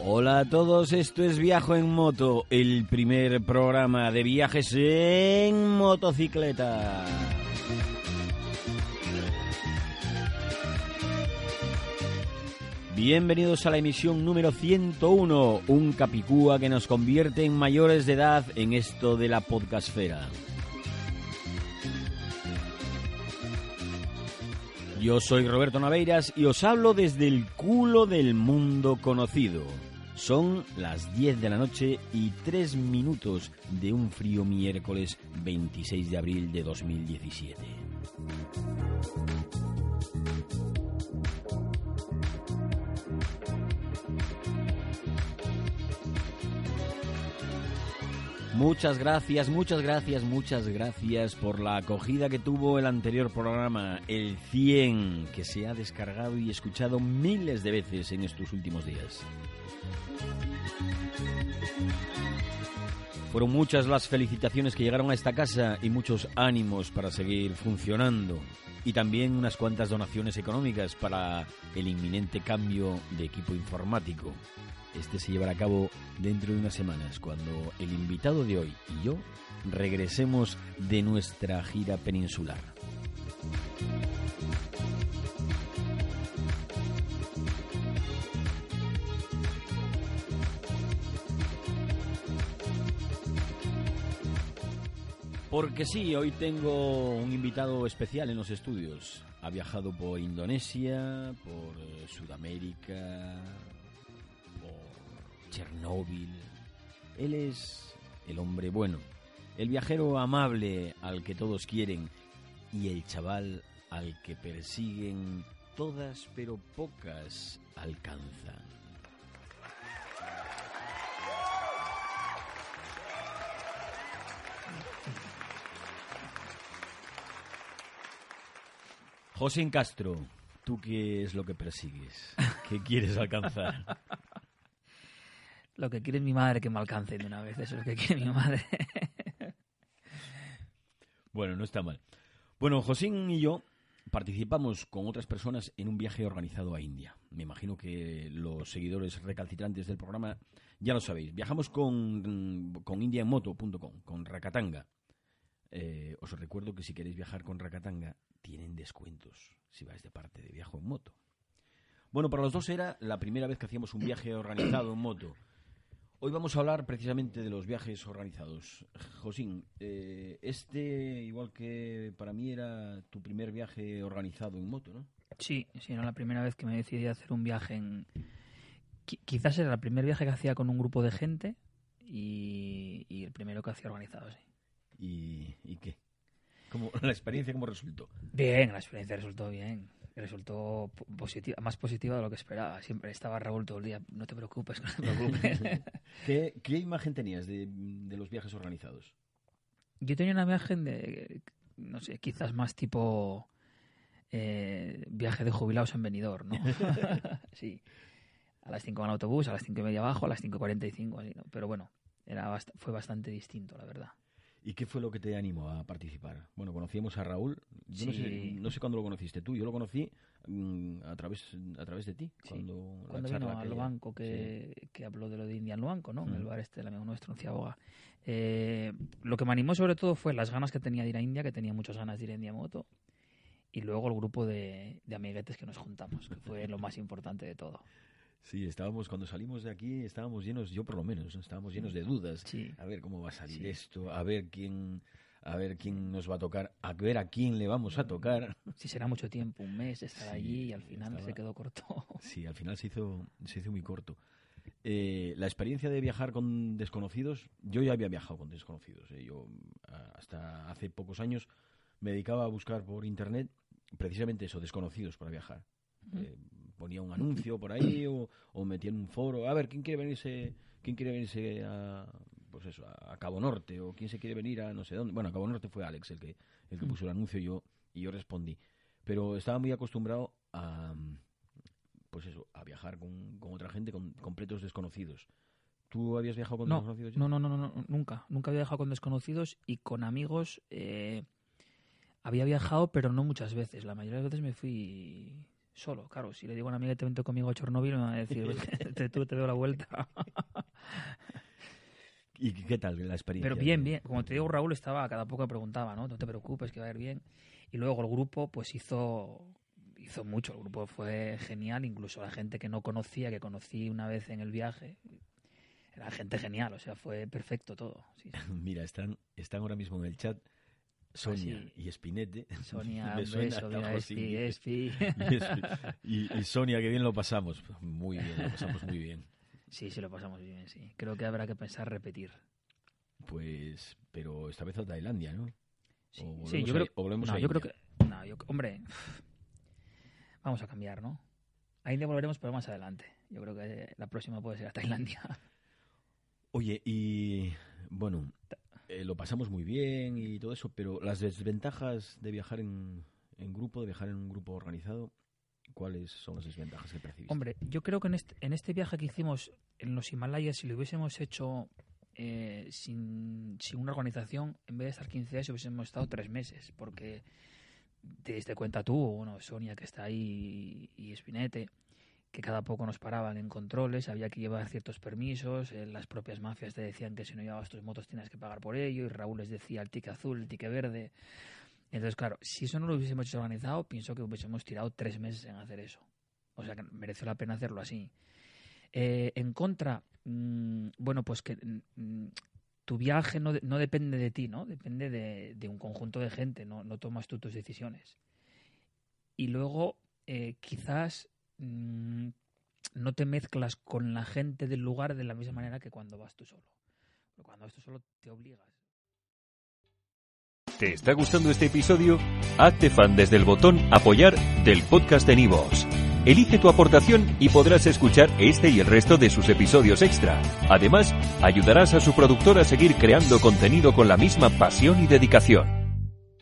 Hola a todos, esto es Viajo en Moto, el primer programa de viajes en motocicleta. Bienvenidos a la emisión número 101, un capicúa que nos convierte en mayores de edad en esto de la podcastfera. Yo soy Roberto Naveiras y os hablo desde el culo del mundo conocido. Son las 10 de la noche y 3 minutos de un frío miércoles 26 de abril de 2017. Muchas gracias por la acogida que tuvo el anterior programa, el 100, que se ha descargado y escuchado miles de veces en estos últimos días. Fueron muchas las felicitaciones que llegaron a esta casa y muchos ánimos para seguir funcionando. Y también unas cuantas donaciones económicas para el inminente cambio de equipo informático. Este se llevará a cabo dentro de unas semanas, cuando el invitado de hoy y yo regresemos de nuestra gira peninsular. Porque sí, hoy tengo un invitado especial en los estudios. Ha viajado por Indonesia, por Sudamérica, por Chernóbil. Él es el hombre bueno, el viajero amable al que todos quieren y el chaval al que persiguen todas pero pocas alcanzan. José Castro, ¿tú qué es lo que persigues? ¿Qué quieres alcanzar? Lo que quiere mi madre que me alcance de una vez, eso es lo que quiere mi madre. Bueno, no está mal. Bueno, Josín y yo participamos con otras personas en un viaje organizado a India. Me imagino que los seguidores recalcitrantes del programa ya lo sabéis. Viajamos con indiaenmoto.com, con Rakatanga. Os recuerdo que si queréis viajar con Rakatanga, tienen descuentos si vais de parte de Viajo en Moto. Bueno, para los dos era la primera vez que hacíamos un viaje organizado en moto. Hoy vamos a hablar precisamente de los viajes organizados. Josín, igual que para mí, era tu primer viaje organizado en moto, ¿no? Sí, era la primera vez que me decidí a hacer un viaje Quizás era el primer viaje que hacía con un grupo de gente y el primero que hacía organizado, sí. ¿Y qué? ¿La experiencia cómo resultó? Bien, la experiencia resultó bien. Resultó positiva, más positiva de lo que esperaba. Siempre estaba Raúl todo el día. No te preocupes, no te preocupes. ¿Qué imagen tenías de los viajes organizados? Yo tenía una imagen de, no sé, quizás más tipo viaje de jubilados en Benidorm, ¿no? Sí. A las 5 en autobús, a las 5:30 abajo, a las 5:45, así, ¿no? Pero bueno, fue bastante distinto, la verdad. ¿Y qué fue lo que te animó a participar? Bueno, conocíamos a Raúl. Yo sí. no sé cuándo lo conociste tú. Yo lo conocí a través de ti. Sí. Cuando vino al banco que habló de lo de Indian Luanco, ¿no? En el bar del amigo nuestro, en Ciaboga. Lo que me animó sobre todo fue las ganas que tenía de ir a India, que tenía muchas ganas de ir a India Moto. Y luego el grupo de amiguetes que nos juntamos, que fue lo más importante de todo. Sí, cuando salimos de aquí estábamos llenos, yo por lo menos, estábamos llenos de dudas. Sí. A ver cómo va a salir esto, a ver quién nos va a tocar, a ver a quién le vamos a tocar. Sí, será mucho tiempo, un mes estar allí y al final se quedó corto. Sí, al final se hizo muy corto. La experiencia de viajar con desconocidos, yo ya había viajado con desconocidos. Yo hasta hace pocos años me dedicaba a buscar por internet precisamente eso, desconocidos para viajar. Ponía un anuncio por ahí o metía en un foro, a ver, ¿quién quiere venirse a Cabo Norte? O quién se quiere venir a no sé dónde. Bueno, a Cabo Norte fue Alex el que puso el anuncio y yo respondí. Pero estaba muy acostumbrado a viajar con otra gente, con completos desconocidos. ¿Tú habías viajado con desconocidos? No, nunca. Nunca había viajado con desconocidos y con amigos. Había viajado, pero no muchas veces. La mayoría de veces me fui Solo, claro. Si le digo a una amiga que te vente conmigo a Chernóbil, me va a decir, tú te veo la vuelta. ¿Y qué tal la experiencia? Pero bien. Como te digo, Raúl estaba, cada poco me preguntaba, ¿no? No te preocupes, que va a ir bien. Y luego el grupo, pues hizo mucho. El grupo fue genial. Incluso la gente que no conocía, que conocí una vez en el viaje, era gente genial. O sea, fue perfecto todo. Sí. Mira, están ahora mismo en el chat Sonia y Espinete. Sonia, un beso, mira, Espi. Y Sonia, que bien lo pasamos. Muy bien, lo pasamos muy bien. Sí, lo pasamos bien, sí. Creo que habrá que pensar repetir. Pues, pero esta vez a Tailandia, ¿no? Sí, yo creo que... hombre, vamos a cambiar, ¿no? A India volveremos, pero más adelante. Yo creo que la próxima puede ser a Tailandia. Oye, y bueno, lo pasamos muy bien y todo eso, pero las desventajas de viajar en grupo, de viajar en un grupo organizado, ¿cuáles son las desventajas que percibiste? Hombre, yo creo que en este viaje que hicimos en los Himalayas, si lo hubiésemos hecho sin una organización, en vez de estar 15 días, hubiésemos estado 3 meses, porque te diste cuenta tú, bueno, Sonia que está ahí y Espinete, que cada poco nos paraban en controles, había que llevar ciertos permisos, las propias mafias te decían que si no llevabas tus motos tienes que pagar por ello, y Raúl les decía el ticket azul, el ticket verde. Entonces, claro, si eso no lo hubiésemos hecho organizado, pienso que hubiésemos tirado 3 meses en hacer eso. O sea que mereció la pena hacerlo así. En contra, bueno, pues que tu viaje no depende de ti, ¿no? Depende de un conjunto de gente, no tomas tú tus decisiones. Y luego, quizás no te mezclas con la gente del lugar de la misma manera que cuando vas tú solo. Pero cuando vas tú solo te obligas. ¿Te está gustando este episodio? Hazte fan desde el botón Apoyar del podcast de Nivos. Elige tu aportación y podrás escuchar este y el resto de sus episodios extra. Además, ayudarás a su productor a seguir creando contenido con la misma pasión y dedicación.